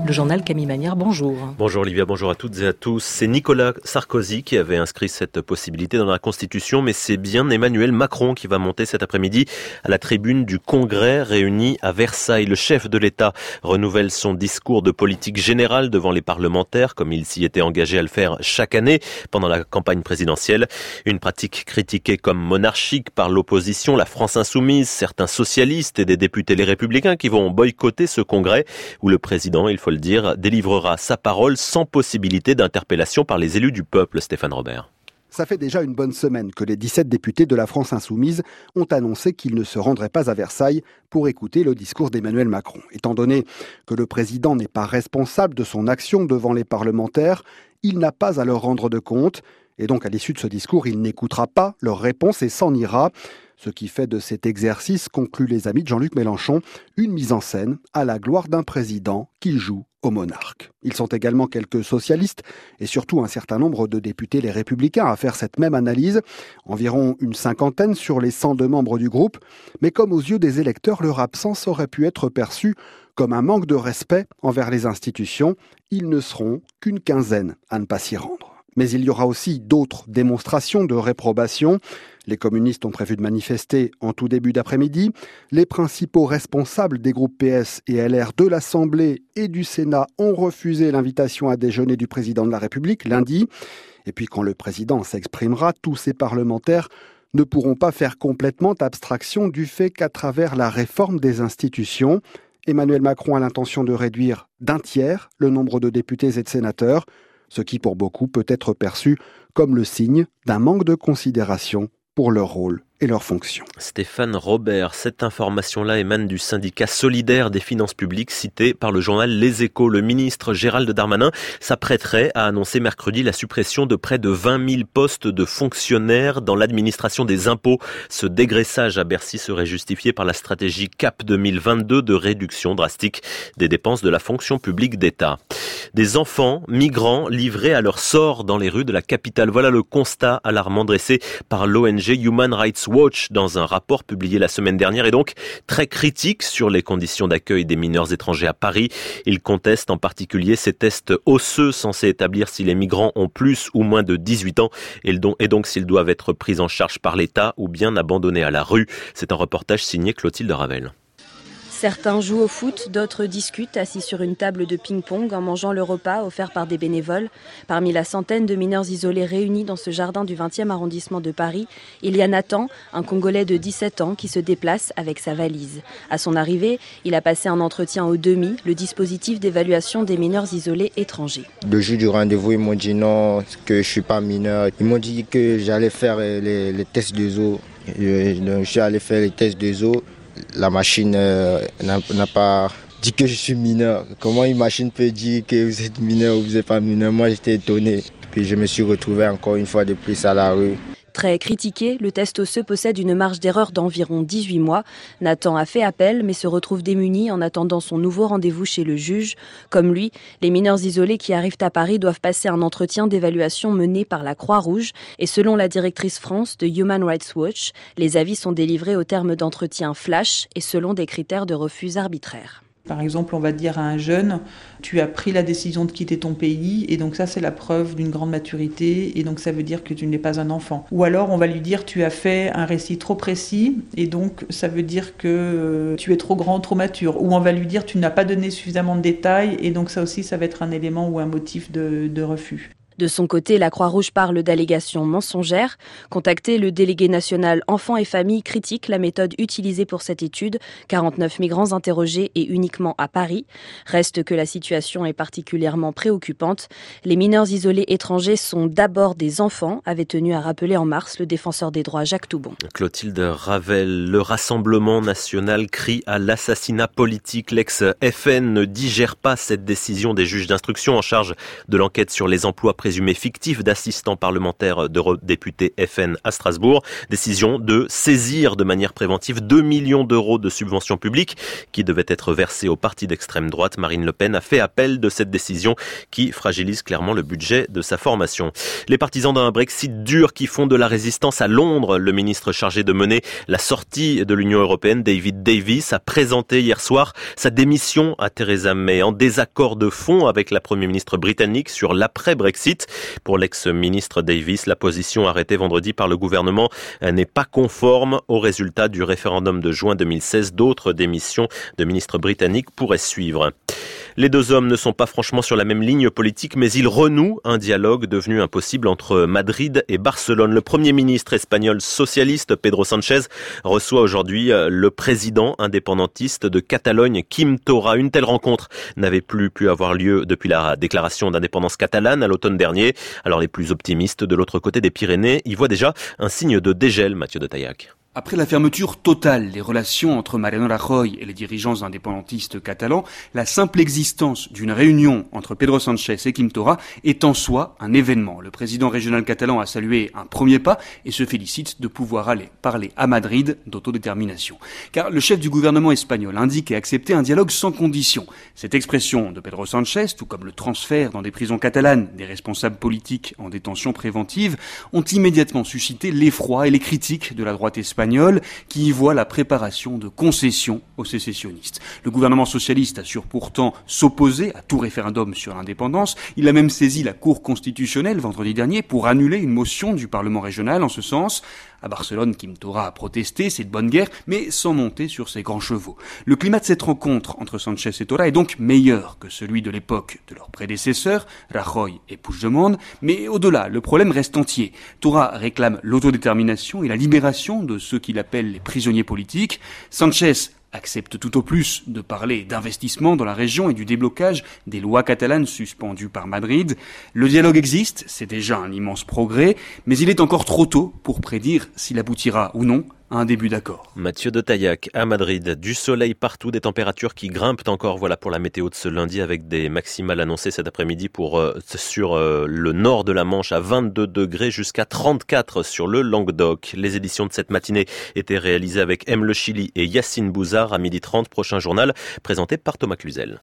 Le journal Camille Magnard, bonjour. Bonjour Olivia, bonjour à toutes et à tous. C'est Nicolas Sarkozy qui avait inscrit cette possibilité dans la Constitution, mais c'est bien Emmanuel Macron qui va monter cet après-midi à la tribune du Congrès réuni à Versailles. Le chef de l'État renouvelle son discours de politique générale devant les parlementaires, comme il s'y était engagé à le faire chaque année pendant la campagne présidentielle. Une pratique critiquée comme monarchique par l'opposition, la France insoumise, certains socialistes et des députés les Républicains qui vont boycotter ce congrès où le président, il faut le dire, délivrera sa parole sans possibilité d'interpellation par les élus du peuple. Stéphane Robert. Ça fait déjà une bonne semaine que les 17 députés de la France insoumise ont annoncé qu'ils ne se rendraient pas à Versailles pour écouter le discours d'Emmanuel Macron. Étant donné que le président n'est pas responsable de son action devant les parlementaires, il n'a pas à leur rendre de compte. Et donc, à l'issue de ce discours, il n'écoutera pas leurs réponses et s'en ira. Ce qui fait de cet exercice, concluent les amis de Jean-Luc Mélenchon, une mise en scène à la gloire d'un président qu'il joue au monarque. Ils sont également quelques socialistes et surtout un certain nombre de députés les Républicains à faire cette même analyse, environ une cinquantaine sur les 102 membres du groupe, mais comme aux yeux des électeurs, leur absence aurait pu être perçue comme un manque de respect envers les institutions, ils ne seront qu'une quinzaine à ne pas s'y rendre. Mais il y aura aussi d'autres démonstrations de réprobation. Les communistes ont prévu de manifester en tout début d'après-midi. Les principaux responsables des groupes PS et LR de l'Assemblée et du Sénat ont refusé l'invitation à déjeuner du président de la République lundi. Et puis quand le président s'exprimera, tous ces parlementaires ne pourront pas faire complètement abstraction du fait qu'à travers la réforme des institutions, Emmanuel Macron a l'intention de réduire d'un tiers le nombre de députés et de sénateurs, ce qui pour beaucoup peut être perçu comme le signe d'un manque de considération pour leur rôle et leurs fonctions. Stéphane Robert, cette information-là émane du syndicat solidaire des finances publiques cité par le journal Les Échos. Le ministre Gérald Darmanin s'apprêterait à annoncer mercredi la suppression de près de 20 000 postes de fonctionnaires dans l'administration des impôts. Ce dégraissage à Bercy serait justifié par la stratégie CAP 2022 de réduction drastique des dépenses de la fonction publique d'État. Des enfants migrants livrés à leur sort dans les rues de la capitale. Voilà le constat alarmant dressé par l'ONG Human Rights Watch dans un rapport publié la semaine dernière et donc très critique sur les conditions d'accueil des mineurs étrangers à Paris. Il conteste en particulier ces tests osseux censés établir si les migrants ont plus ou moins de 18 ans et donc s'ils doivent être pris en charge par l'État ou bien abandonnés à la rue. C'est un reportage signé Clotilde Ravel. Certains jouent au foot, d'autres discutent assis sur une table de ping-pong en mangeant le repas offert par des bénévoles. Parmi la centaine de mineurs isolés réunis dans ce jardin du 20e arrondissement de Paris, il y a Nathan, un Congolais de 17 ans qui se déplace avec sa valise. À son arrivée, il a passé un entretien au DEMI, le dispositif d'évaluation des mineurs isolés étrangers. Le jour du rendez-vous, ils m'ont dit non, que je ne suis pas mineur. Ils m'ont dit que j'allais faire les tests de zoo. Je suis allé faire les tests de zoo. La machine n'a pas dit que je suis mineur. Comment une machine peut dire que vous êtes mineur ou vous n'êtes pas mineur? Moi, j'étais étonné. Puis je me suis retrouvé encore une fois de plus à la rue. Très critiqué, le test osseux possède une marge d'erreur d'environ 18 mois. Nathan a fait appel mais se retrouve démuni en attendant son nouveau rendez-vous chez le juge. Comme lui, les mineurs isolés qui arrivent à Paris doivent passer un entretien d'évaluation mené par la Croix-Rouge. Et selon la directrice France de Human Rights Watch, les avis sont délivrés au terme d'entretiens flash et selon des critères de refus arbitraires. Par exemple, on va dire à un jeune, tu as pris la décision de quitter ton pays et donc ça c'est la preuve d'une grande maturité et donc ça veut dire que tu n'es pas un enfant. Ou alors on va lui dire tu as fait un récit trop précis et donc ça veut dire que tu es trop grand, trop mature. Ou on va lui dire tu n'as pas donné suffisamment de détails et donc ça aussi ça va être un élément ou un motif de refus. De son côté, la Croix-Rouge parle d'allégations mensongères. Contacté, le délégué national Enfants et Familles critique la méthode utilisée pour cette étude. 49 migrants interrogés et uniquement à Paris. Reste que la situation est particulièrement préoccupante. Les mineurs isolés étrangers sont d'abord des enfants, avait tenu à rappeler en mars le défenseur des droits Jacques Toubon. Clotilde Ravel, le Rassemblement national crie à l'assassinat politique. L'ex-FN ne digère pas cette décision des juges d'instruction en charge de l'enquête sur les emplois privés présumé fictif d'assistant parlementaire d'eurodéputé FN à Strasbourg. Décision de saisir de manière préventive 2 millions d'euros de subventions publiques qui devaient être versées au parti d'extrême droite. Marine Le Pen a fait appel de cette décision qui fragilise clairement le budget de sa formation. Les partisans d'un Brexit dur qui font de la résistance à Londres. Le ministre chargé de mener la sortie de l'Union européenne, David Davis, a présenté hier soir sa démission à Theresa May en désaccord de fond avec la première ministre britannique sur l'après-Brexit. Pour l'ex-ministre Davis, la position arrêtée vendredi par le gouvernement n'est pas conforme au résultat du référendum de juin 2016. D'autres démissions de ministres britanniques pourraient suivre. Les deux hommes ne sont pas franchement sur la même ligne politique, mais ils renouent un dialogue devenu impossible entre Madrid et Barcelone. Le premier ministre espagnol socialiste, Pedro Sánchez, reçoit aujourd'hui le président indépendantiste de Catalogne, Quim Torra. Une telle rencontre n'avait plus pu avoir lieu depuis la déclaration d'indépendance catalane à l'automne dernier. Alors les plus optimistes de l'autre côté des Pyrénées y voient déjà un signe de dégel, Mathieu de Taillac. Après la fermeture totale des relations entre Mariano Rajoy et les dirigeants indépendantistes catalans, la simple existence d'une réunion entre Pedro Sánchez et Quim Torra est en soi un événement. Le président régional catalan a salué un premier pas et se félicite de pouvoir aller parler à Madrid d'autodétermination. Car le chef du gouvernement espagnol indique et accepter un dialogue sans condition. Cette expression de Pedro Sánchez, tout comme le transfert dans des prisons catalanes des responsables politiques en détention préventive, ont immédiatement suscité l'effroi et les critiques de la droite espagnole qui y voit la préparation de concessions aux sécessionnistes. Le gouvernement socialiste assure pourtant s'opposer à tout référendum sur l'indépendance. Il a même saisi la Cour constitutionnelle vendredi dernier pour annuler une motion du Parlement régional en ce sens. À Barcelone, Quim Torra a protesté, c'est de bonne guerre, mais sans monter sur ses grands chevaux. Le climat de cette rencontre entre Sánchez et Torra est donc meilleur que celui de l'époque de leurs prédécesseurs, Rajoy et Puigdemont, mais au-delà, le problème reste entier. Torra réclame l'autodétermination et la libération de ceux qu'il appelle les prisonniers politiques. Sánchez accepte tout au plus de parler d'investissement dans la région et du déblocage des lois catalanes suspendues par Madrid. Le dialogue existe, c'est déjà un immense progrès, mais il est encore trop tôt pour prédire s'il aboutira ou non à un début d'accord. Mathieu de Taillac à Madrid. Du soleil partout, des températures qui grimpent encore. Voilà pour la météo de ce lundi avec des maximales annoncées cet après-midi sur le nord de la Manche à 22 degrés jusqu'à 34 sur le Languedoc. Les éditions de cette matinée étaient réalisées avec M. Le Chili et Yacine Bouzard à 12h30. Prochain journal présenté par Thomas Cluzel.